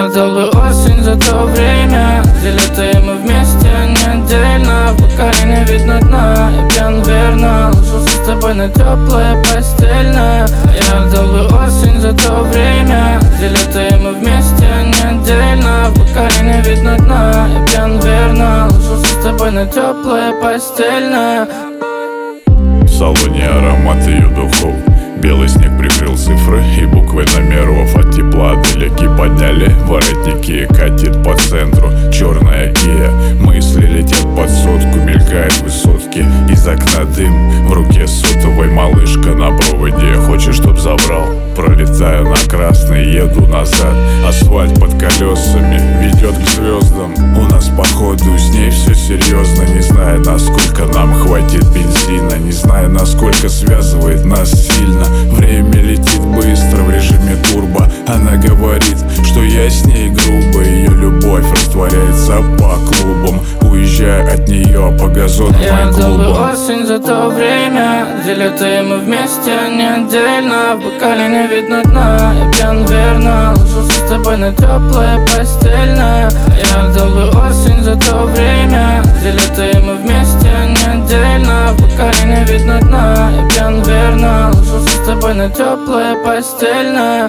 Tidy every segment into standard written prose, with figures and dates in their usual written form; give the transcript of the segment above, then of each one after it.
Я отдал бы осень за то время, где лето и мы вместе, а не отдельно. В бокале не видно дна, я пьян верно, ложился с тобой на теплое постельное. Я отдал бы осень за то время, где лето и мы вместе, а не отдельно. В бокале не видно дна, я пьян верно, ложился с тобой на теплое постельное. В салоне аромат ее духов, белый снег прикрыл цифры и буквы номеров. От тепла далеки подняли воротники, катит по центру черная Кия. Мысли летят под сотку, мелькают высотки, из окна дым, в руке сотовой малышка на проводе. Хочешь, чтоб забрал? Пролетаю на красный, еду назад. Асфальт под колесами ведет к звездам. У нас походу с ней все серьезно. Не знаю, насколько нам хватит бензина, не знаю, насколько связывает нас сильно. Время летит быстро в режиме турбо. Она говорит, что я с ней грубо. Ее любовь растворяется по клубам. Уезжаю от нее по газонам и Я отдал бы клубам. осень за то время, где лето и мы вместе, а не отдельно. В бокале не видно дна, я пьян верно, ложился с тобой на теплое постельное. Я отдал бы осень за то время, где лето и мы вместе, а не отдельно. В бокале не видно дна, я пьян верно, ложился с тобой на теплое постельное.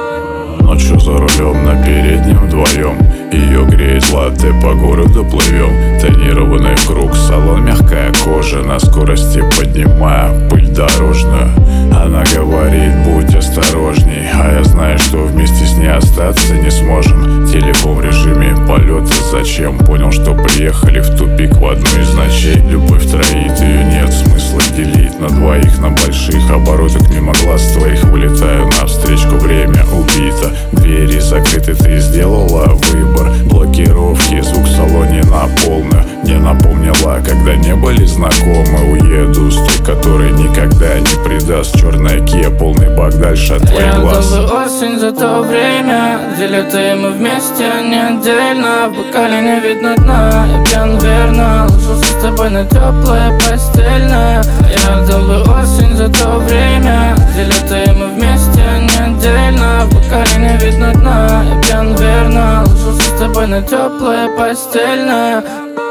Ночью за рулем на переднем вдвоем, ее греет латте, по городу плывем. Тонированный круг, салон, мягкая кожа, на скорости поднимая пыль дорожную. Она говорит, будь осторожней, а я знаю, что вместе с ней остаться не сможем. Телефон в режиме полета, зачем? Понял, что приехали в тупик в одну из ночей. Любовь троит, ее нет смысла делить на двоих, на больших оборотах мимо глаз твоих. Вылетаю навстречу, время убито, двери закрыты, ты сделала выбор. Блокировки, звук в салоне на полную. Не напомнила, когда не были знакомы. Уеду с той, который никогда не предаст. Черная Кия, полный бак дальше от твоих глаз. Я отдал бы осень за то время, где лето и мы вместе, а не отдельно. В бокале не видно дна, я пьян верно, ложился с тобой на теплое постельное. Я отдал бы осень за то время, где лето и мы вместе, а не отдельно. В бокале не видно дна, я пьян верно, ложился с тобой на теплое постельное.